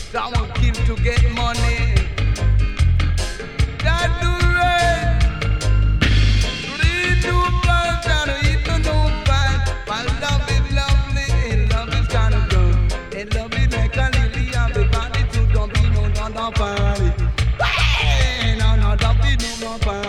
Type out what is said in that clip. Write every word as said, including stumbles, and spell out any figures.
Someone kill to get money. That do right. Read to plant and eat to no fight. My love is lovely, and love is kind of good. And love is like a lily, and the body to don't be no non party. Hey, no, no, don't be no more party.